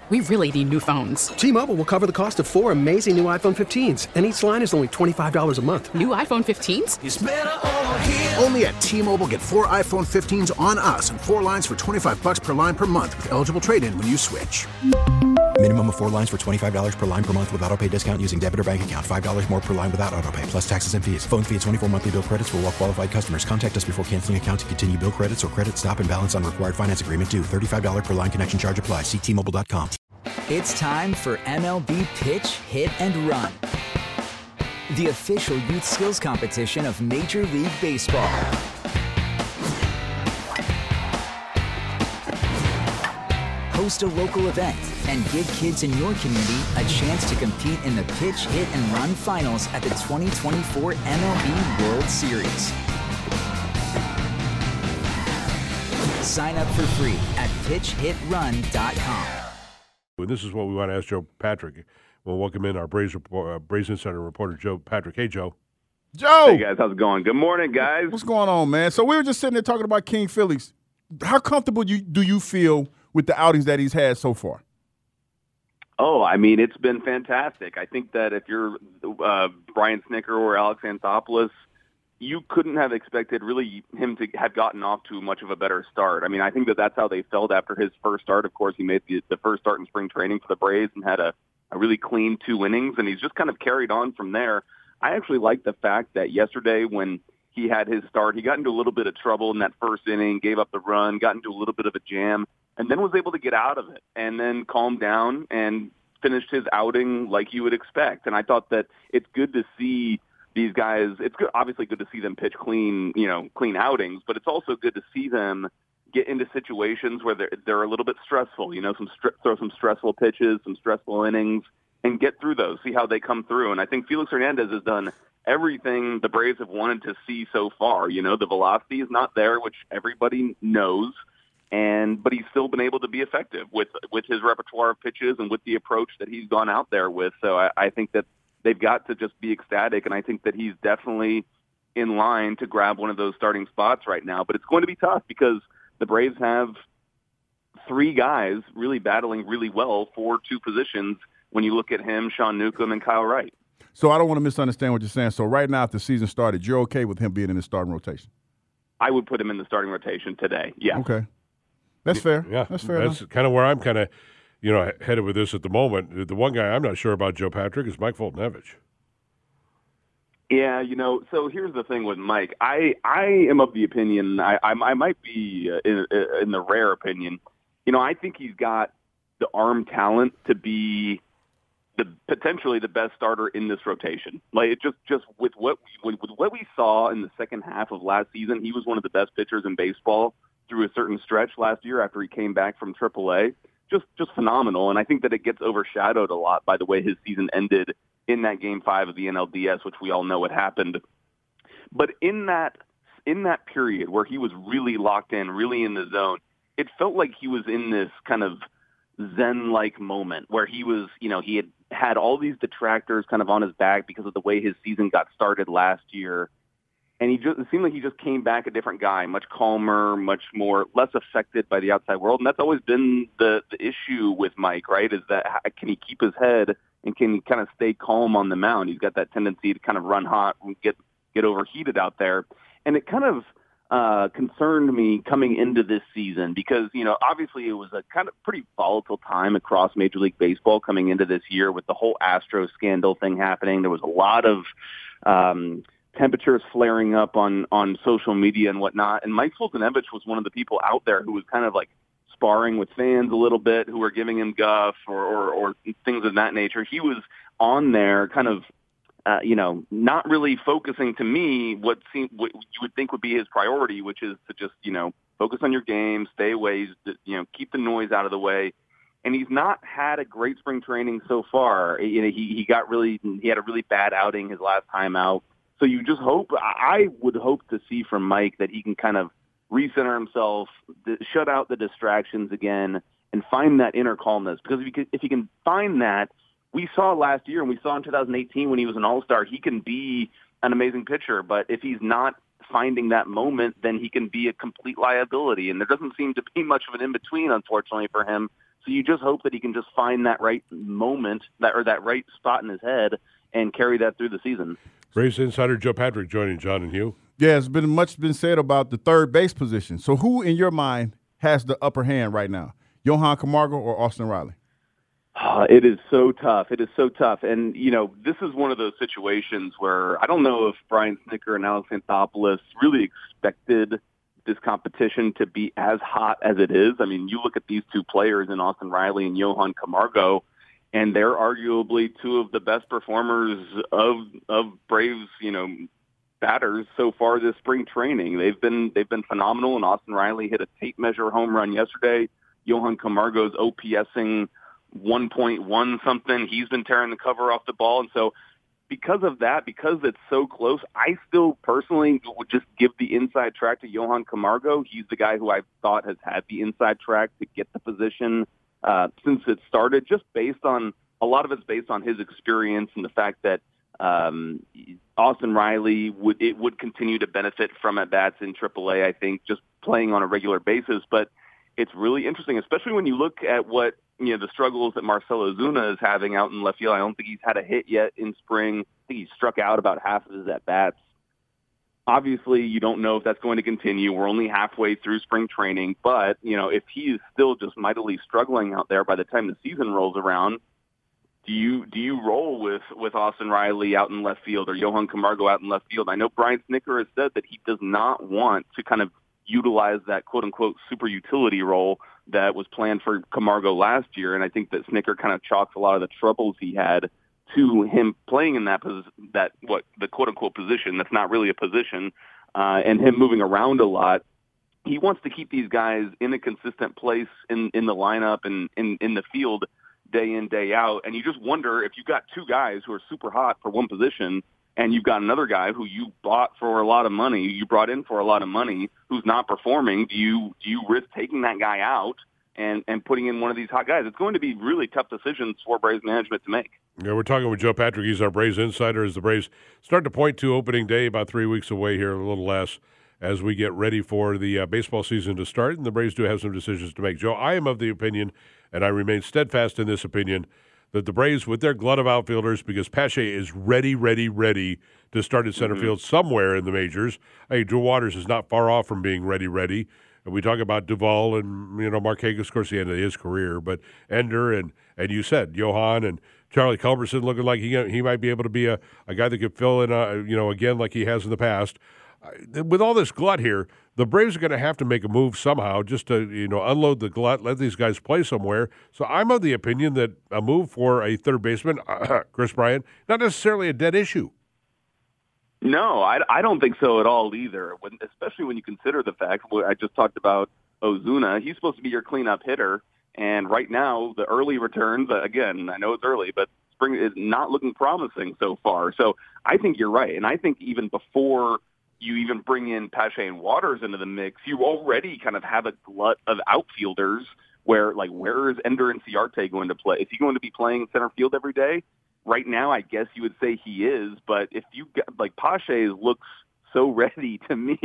We really need new phones. T-Mobile will cover the cost of 4 amazing new iPhone 15s, and each line is only $25 a month. New iPhone 15s? It's better over here. Only at T-Mobile, get 4 iPhone 15s on us and 4 lines for $25 per line per month with eligible trade-in when you switch. Minimum of 4 lines for $25 per line per month with autopay discount using debit or bank account. $5 more per line without autopay, plus taxes and fees. Phone fee at 24 monthly bill credits for well-qualified customers. Contact us before canceling account to continue bill credits or credit stop and balance on required finance agreement due. $35 per line connection charge applies. See T-Mobile.com. It's time for MLB Pitch, Hit, and Run, the official youth skills competition of Major League Baseball. Host a local event and give kids in your community a chance to compete in the Pitch, Hit, and Run finals at the 2024 MLB World Series. Sign up for free at pitchhitrun.com. And this is what we want to ask Joe Patrick. We'll welcome in our Braves Insider reporter, Joe Patrick. Hey, Joe. Joe! Hey, guys. How's it going? Good morning, guys. What's going on, man? So we were just sitting there talking about King Phillies. How comfortable do you feel with the outings that he's had so far? Oh, I mean, it's been fantastic. I think that if you're Brian Snitker or Alex Anthopoulos, you couldn't have expected really him to have gotten off to much of a better start. I mean, I think that that's how they felt after his first start. Of course, he made the first start in spring training for the Braves and had a really clean 2 innings, and he's just kind of carried on from there. I actually like the fact that yesterday when he had his start, he got into a little bit of trouble in that first inning, gave up the run, got into a little bit of a jam, and then was able to get out of it and then calm down and finished his outing like you would expect. And I thought that it's good to see these guys. It's good, obviously good to see them pitch clean outings, but it's also good to see them get into situations where they're a little bit stressful, throw some stressful pitches, some stressful innings, and get through those, see how they come through. And I think Felix Hernandez has done everything the Braves have wanted to see so far. The velocity is not there, which everybody knows, but he's still been able to be effective with his repertoire of pitches and with the approach that he's gone out there with. So I think that they've got to just be ecstatic, and I think that he's definitely in line to grab one of those starting spots right now. But it's going to be tough because the Braves have 3 guys really battling really well for 2 positions when you look at him, Sean Newcomb, and Kyle Wright. So I don't want to misunderstand what you're saying. So right now, if the season started, you're okay with him being in the starting rotation? I would put him in the starting rotation today, yeah. Okay. That's fair. Yeah, that's fair. That's kind of where I'm kind of, headed with this at the moment. The one guy I'm not sure about, Joe Patrick, is Mike Foltynewicz. Yeah, so here's the thing with Mike. I am of the opinion, I might be in the rare opinion, I think he's got the arm talent to be potentially the best starter in this rotation. Like it just with what we saw in the second half of last season, he was one of the best pitchers in baseball through a certain stretch last year after he came back from AAA. Just phenomenal, and I think that it gets overshadowed a lot by the way his season ended in that Game 5 of the NLDS, which we all know what happened. But in that period where he was really locked in, really in the zone, it felt like he was in this kind of Zen-like moment where he was, he had all these detractors kind of on his back because of the way his season got started last year. And it seemed like he just came back a different guy, much calmer, much more less affected by the outside world. And that's always been the issue with Mike, right, is that can he keep his head and can he kind of stay calm on the mound? He's got that tendency to kind of run hot and get overheated out there. And it kind of concerned me coming into this season because, obviously it was a kind of pretty volatile time across Major League Baseball coming into this year with the whole Astros scandal thing happening. There was a lot of temperatures flaring up on social media and whatnot. And Mike Foltynewicz was one of the people out there who was kind of like sparring with fans a little bit, who were giving him guff or things of that nature. He was on there kind of, not really focusing to me what you would think would be his priority, which is to just, focus on your game, stay away, keep the noise out of the way. And he's not had a great spring training so far. He had a really bad outing his last time out. So I would hope to see from Mike that he can kind of recenter himself, shut out the distractions again, and find that inner calmness. Because if he can find that, we saw last year and we saw in 2018 when he was an all-star, he can be an amazing pitcher. But if he's not finding that moment, then he can be a complete liability. And there doesn't seem to be much of an in-between, unfortunately, for him. So you just hope that he can just find that right moment, that right spot in his head, and carry that through the season. Braves insider Joe Patrick joining John and Hugh. Yeah, it's been much been said about the third base position. So who, in your mind, has the upper hand right now? Johan Camargo or Austin Riley? It is so tough. It is so tough. And, this is one of those situations where I don't know if Brian Snitker and Alex Anthopoulos really expected this competition to be as hot as it is. I mean, you look at these two players in Austin Riley and Johan Camargo, and they're arguably two of the best performers of Braves, batters so far this spring training. They've been phenomenal, and Austin Riley hit a tape measure home run yesterday. Johan Camargo's OPSing 1.1 something. He's been tearing the cover off the ball. And so because of that, because it's so close, I still personally would just give the inside track to Johan Camargo. He's the guy who I thought has had the inside track to get the position since it started, just based on a lot of it's based on his experience and the fact that Austin Riley would continue to benefit from at-bats in AAA, I think, just playing on a regular basis. But it's really interesting, especially when you look at what, the struggles that Marcell Ozuna is having out in left field. I don't think he's had a hit yet in spring. I think he's struck out about half of his at-bats. Obviously, you don't know if that's going to continue. We're only halfway through spring training. But, if he is still just mightily struggling out there by the time the season rolls around, do you roll with Austin Riley out in left field or Johan Camargo out in left field? I know Brian Snitker has said that he does not want to kind of utilize that quote-unquote super utility role that was planned for Camargo last year, and I think that Snitker kind of chalks a lot of the troubles he had to him playing in the quote-unquote position that's not really a position, and him moving around a lot. He wants to keep these guys in a consistent place in the lineup and in the field day in, day out, and you just wonder if you've got two guys who are super hot for one position and you've got another guy who you brought in for a lot of money, who's not performing, do you risk taking that guy out and putting in one of these hot guys? It's going to be really tough decisions for Braves management to make. Yeah, we're talking with Joe Patrick. He's our Braves insider as the Braves start to point to opening day about 3 weeks away here, a little less, as we get ready for the baseball season to start, and the Braves do have some decisions to make. Joe, I am of the opinion, and I remain steadfast in this opinion, that the Braves, with their glut of outfielders, because Pache is ready to start at center field somewhere in the majors. Hey, Drew Waters is not far off from being ready. And we talk about Duvall and, Marquez, of course, the end of his career, but Ender and you said Johan and Charlie Culberson looking like he might be able to be a guy that could fill in, again, like he has in the past. With all this glut here, the Braves are going to have to make a move somehow just to, unload the glut, let these guys play somewhere. So I'm of the opinion that a move for a third baseman, Chris Bryant, not necessarily a dead issue. No, I don't think so at all either, especially when you consider the fact I just talked about Ozuna. He's supposed to be your cleanup hitter, and right now the early returns, again, I know it's early, but spring is not looking promising so far. So I think you're right, and I think even before you even bring in Pache and Waters into the mix, you already kind of have a glut of outfielders where is Ender Inciarte going to play? Is he going to be playing center field every day? Right now, I guess you would say he is, but if you Pache looks so ready to me,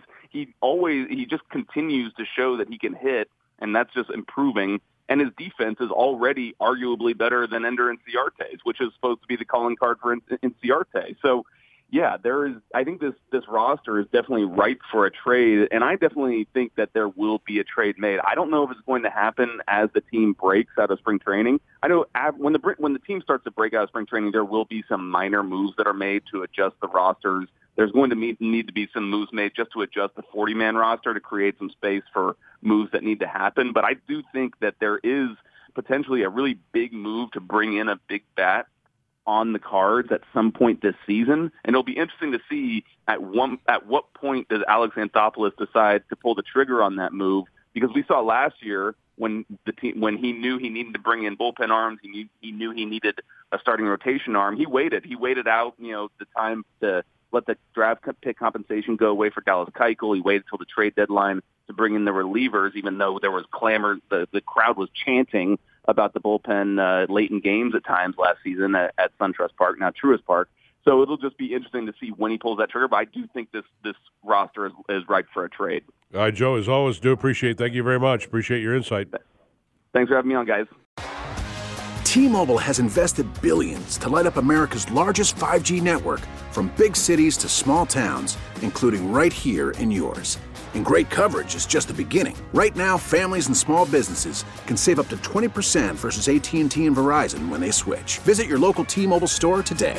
he just continues to show that he can hit, and that's just improving. And his defense is already arguably better than Ender Inciarte's, which is supposed to be the calling card for Inciarte. So, yeah, I think this roster is definitely ripe for a trade, and I definitely think that there will be a trade made. I don't know if it's going to happen as the team breaks out of spring training. I know when the team starts to break out of spring training, there will be some minor moves that are made to adjust the rosters. There's going to need to be some moves made just to adjust the 40-man roster to create some space for moves that need to happen. But I do think that there is potentially a really big move to bring in a big bat on the cards at some point this season, and it'll be interesting to see at what point does Alex Anthopoulos decide to pull the trigger on that move, because we saw last year when he knew he needed to bring in bullpen arms, he knew he needed a starting rotation arm. He waited out the time to let the draft pick compensation go away for Dallas Keuchel. He waited till the trade deadline to bring in the relievers, even though there was clamor, the crowd was chanting about the bullpen late in games at times last season at SunTrust Park, now Truist Park. So it'll just be interesting to see when he pulls that trigger, but I do think this roster is ripe for a trade. All right, Joe, as always, do appreciate. Thank you very much. Appreciate your insight. Thanks for having me on, guys. T-Mobile has invested billions to light up America's largest 5G network, from big cities to small towns, including right here in yours. And great coverage is just the beginning. Right now, families and small businesses can save up to 20% versus AT&T and Verizon when they switch. Visit your local T-Mobile store today.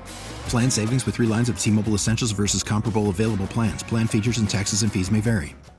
Plan savings with 3 lines of T-Mobile Essentials versus comparable available plans. Plan features and taxes and fees may vary.